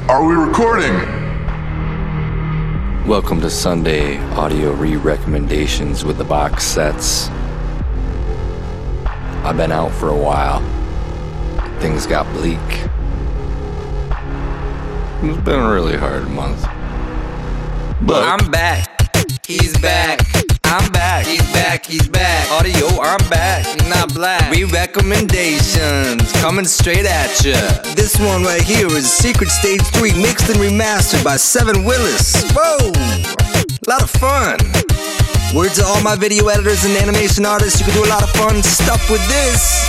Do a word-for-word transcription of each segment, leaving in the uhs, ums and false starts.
Are we recording? Welcome to Sunday Audio Re-Recommendations with the box sets. I've been out for a while. Things got bleak. It's been a really hard month. But I'm back. He's back. I'm back. He's back. He's back. Audio, I'm back. Not black. Re-recommendations coming straight at ya. This one right here is Secret Stage three mixed and remastered by Seven Willis. Whoa! A lot of fun. Word to all my video editors and animation artists, you can do a lot of fun stuff with this.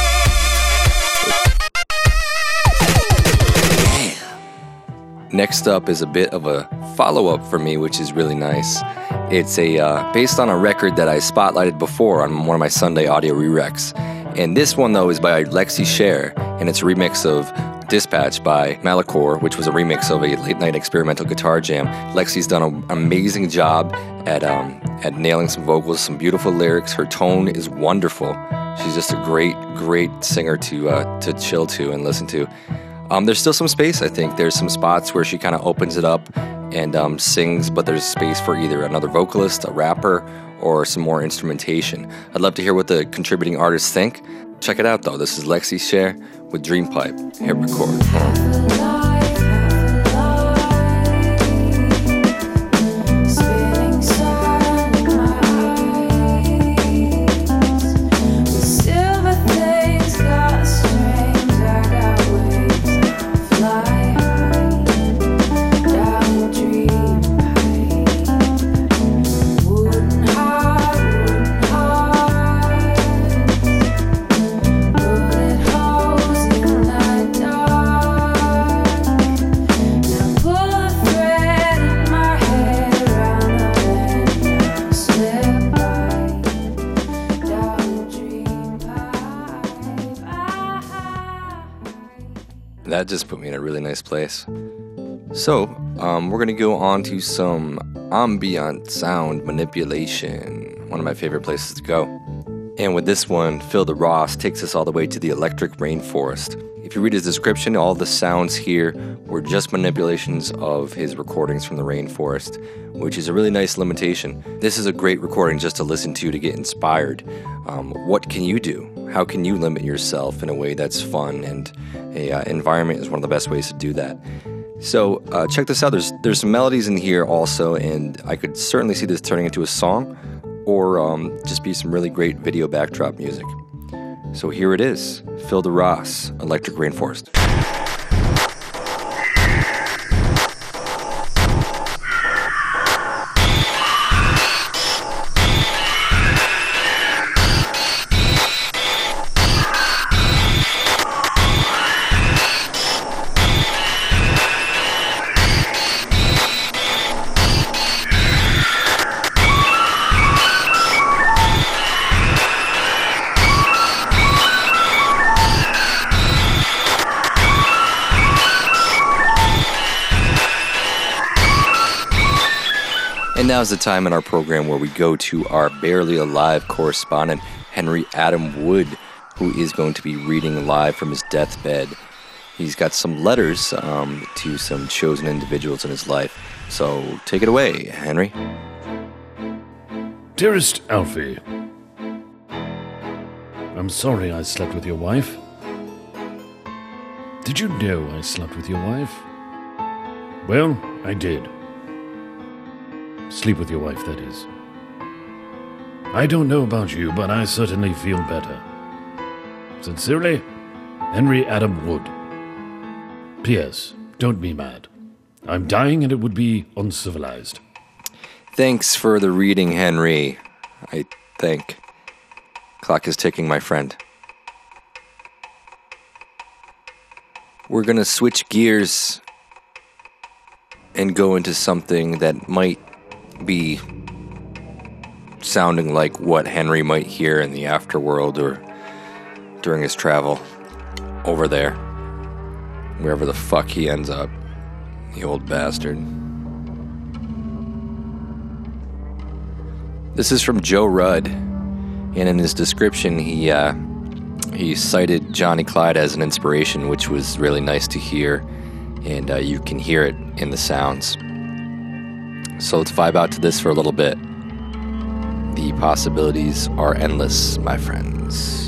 next up is a bit of a follow-up for me, which is really nice. It's a uh, based on a record that I spotlighted before on one of my Sunday audio re-recs. And this one, though, is by Lexi Cher, and it's a remix of Dispatch by Malachor, which was a remix of a late-night experimental guitar jam. Lexi's done an amazing job at um, at nailing some vocals, some beautiful lyrics. Her tone is wonderful. She's just a great, great singer to uh, to chill to and listen to. Um, there's still some space, I think. There's some spots where she kind of opens it up and um, sings, but there's space for either another vocalist, a rapper, or some more instrumentation. I'd love to hear what the contributing artists think. Check it out, though. This is Lexi Cher with Dream Pipe. Hit record. Oh. That just put me in a really nice place. So, um, we're going to go on to some ambient sound manipulation, one of my favorite places to go. And with this one, Phil DeRoss takes us all the way to the electric rainforest. If you read his description, all the sounds here were just manipulations of his recordings from the rainforest, which is a really nice limitation. This is a great recording just to listen to to get inspired. Um, what can you do? How can you limit yourself in a way that's fun? And a uh, environment is one of the best ways to do that. So uh, check this out. There's there's some melodies in here also, and I could certainly see this turning into a song, or um, just be some really great video backdrop music. So here it is, Phil DeRoss, Electric Rainforest. And now's the time in our program where we go to our Barely Alive correspondent, Henry Adam Wood, who is going to be reading live from his deathbed. He's got some letters um, to some chosen individuals in his life. So take it away, Henry. Dearest Alfie, I'm sorry I slept with your wife. Did you know I slept with your wife? Well, I did. Sleep with your wife, that is. I don't know about you, but I certainly feel better. Sincerely, Henry Adam Wood. P S. Don't be mad. I'm dying and it would be uncivilized. Thanks for the reading, Henry. I think. Clock is ticking, my friend. We're gonna switch gears and go into something that might be sounding like what Henry might hear in the afterworld or during his travel over there, wherever the fuck he ends up, the old bastard. This is from Joe Rudd, and in his description he uh, he cited Johnny Clyde as an inspiration, which was really nice to hear. and uh, you can hear it in the sounds. So let's vibe out to this for a little bit. The possibilities are endless, my friends.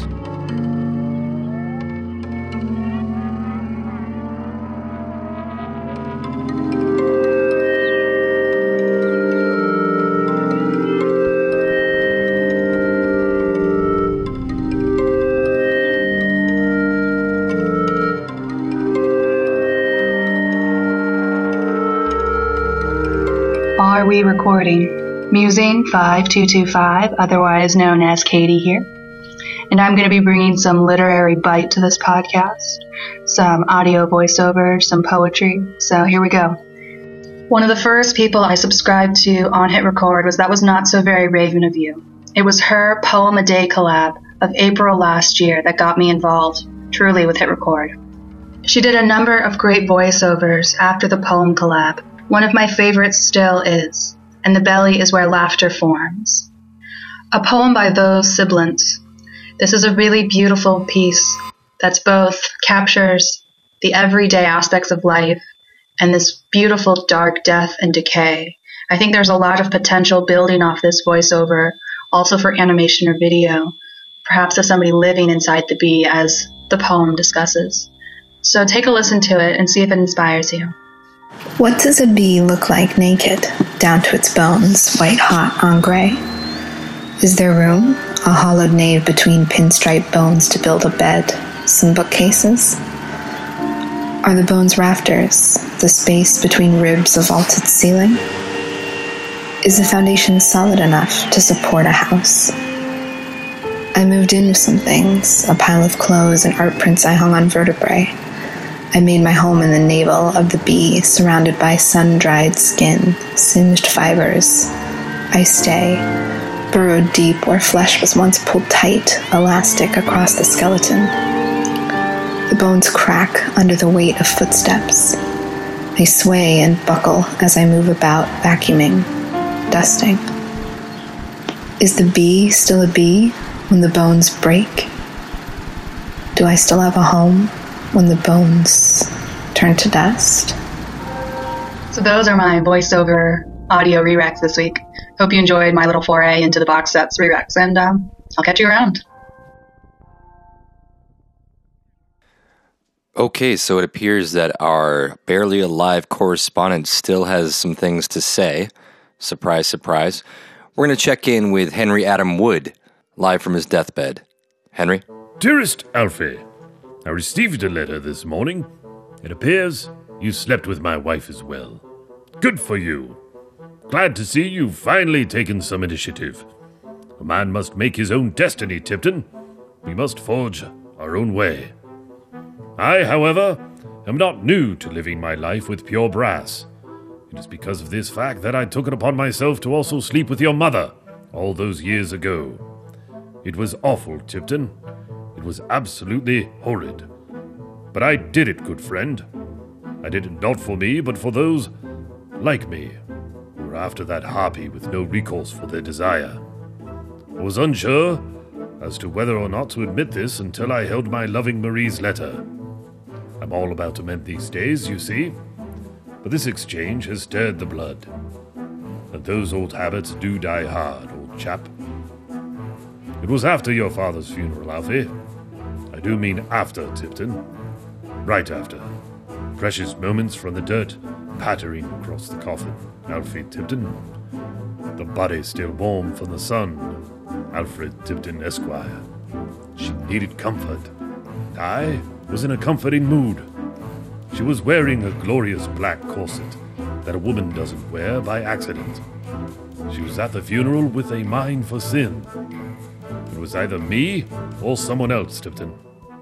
Are we recording? Musing five two two five, otherwise known as Katie here. And I'm going to be bringing some literary bite to this podcast, some audio voiceover, some poetry. So here we go. One of the first people I subscribed to on Hit Record was That Was Not So Very Raven of You. It was her Poem a Day collab of April last year that got me involved, truly, with Hit Record. She did a number of great voiceovers after the poem collab. One of my favorites still is, And the Belly is Where Laughter Forms. A poem by those siblings. This is a really beautiful piece that's both captures the everyday aspects of life and this beautiful dark death and decay. I think there's a lot of potential building off this voiceover, also for animation or video, perhaps of somebody living inside the bee as the poem discusses. So take a listen to it and see if it inspires you. What does a bee look like naked, down to its bones, white hot on gray? Is there room, a hollowed nave between pinstripe bones to build a bed, some bookcases? Are the bones rafters, the space between ribs a vaulted ceiling? Is the foundation solid enough to support a house? I moved in with some things, a pile of clothes and art prints I hung on vertebrae. I made my home in the navel of the bee, surrounded by sun-dried skin, singed fibers. I stay, burrowed deep where flesh was once pulled tight, elastic across the skeleton. The bones crack under the weight of footsteps. They sway and buckle as I move about, vacuuming, dusting. Is the bee still a bee when the bones break? Do I still have a home when the bones turn to dust? So those are my voiceover audio re-recs this week. Hope you enjoyed my little foray into the box sets re-recs, and um, I'll catch you around. Okay, so it appears that our barely alive correspondent still has some things to say. Surprise, surprise. We're going to check in with Henry Adam Wood, live from his deathbed. Henry? Dearest Alfie, I received a letter this morning. It appears you slept with my wife as well. Good for you. Glad to see you've finally taken some initiative. A man must make his own destiny, Tipton. We must forge our own way. I, however, am not new to living my life with pure brass. It is because of this fact that I took it upon myself to also sleep with your mother all those years ago. It was awful, Tipton. It was absolutely horrid. But I did it, good friend. I did it not for me, but for those like me, who were after that harpy with no recourse for their desire. I was unsure as to whether or not to admit this until I held my loving Marie's letter. I'm all about to mend these days, you see, but this exchange has stirred the blood. And those old habits do die hard, old chap. It was after your father's funeral, Alfie. I do mean after, Tipton. Right after. Precious moments from the dirt pattering across the coffin, Alfie Tipton. The body still warm from the sun, Alfred Tipton, Esquire. She needed comfort. I was in a comforting mood. She was wearing a glorious black corset that a woman doesn't wear by accident. She was at the funeral with a mind for sin. It was either me or someone else, Tipton.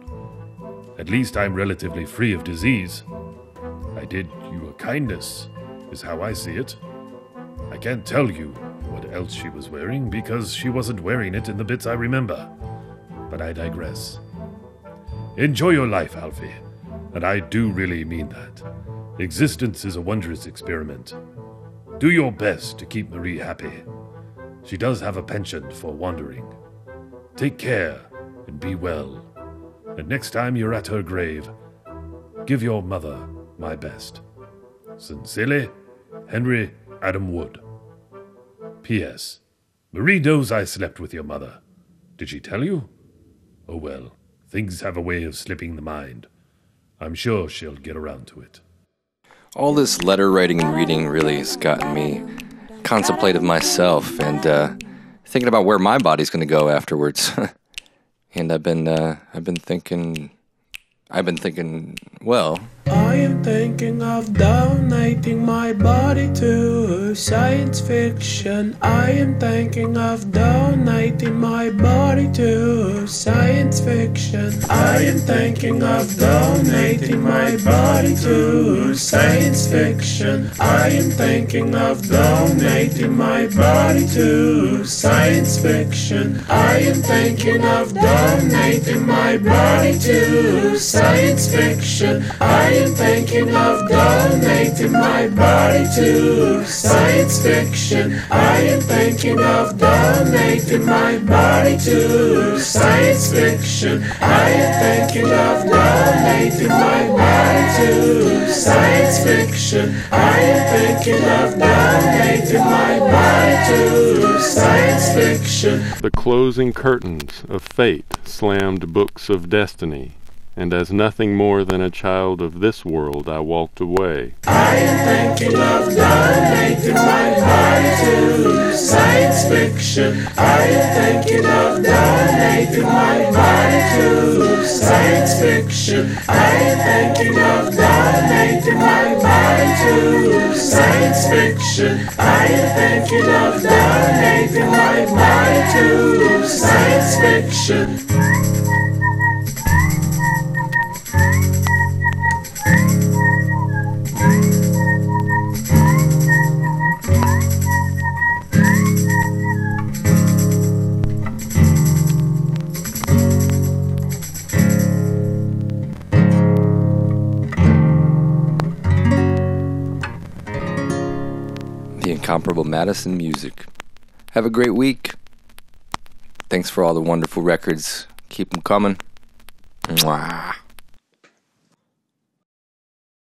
At least I'm relatively free of disease. I did you a kindness, is how I see it. I can't tell you what else she was wearing because she wasn't wearing it in the bits I remember. But I digress. Enjoy your life, Alfie, and I do really mean that. Existence is a wondrous experiment. Do your best to keep Marie happy. She does have a penchant for wandering. Take care and be well. And next time you're at her grave, give your mother my best. Sincerely, Henry Adam Wood. P S. Marie knows I slept with your mother. Did she tell you? Oh well, things have a way of slipping the mind. I'm sure she'll get around to it. All this letter writing and reading really has gotten me contemplative myself and uh, thinking about where my body's going to go afterwards. And I've been, uh, I've been thinking, I've been thinking, well... I am thinking of donating my body to science fiction. I am thinking of donating my body to science fiction. I am thinking of donating my body to science fiction. I am thinking of donating my body to science fiction. I am thinking of donating my body to science fiction. I I am thinking of donating my body to science fiction. I am thinking of donating my body to science fiction. I am thinking of donating my body to science fiction. I am thinking of donating my body to science fiction. The closing curtains of fate slammed books of destiny, and as nothing more than a child of this world I walked away. I am thinking of donating my body to science fiction. I am thinking of donating my body to science fiction. I am thinking of donating my body to science fiction. I am thinking of donating my body to science fiction. The incomparable Madison Music. Have a great week. Thanks for all the wonderful records. Keep them coming. Mwah.